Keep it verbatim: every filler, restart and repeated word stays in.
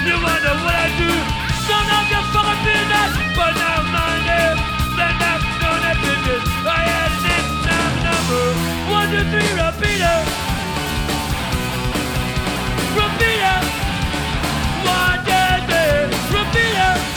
You wonder what I do. Don't have your fucking business, but now my name. Then that's none of business. I had this number. One, two, three, repeat it. Repeat it.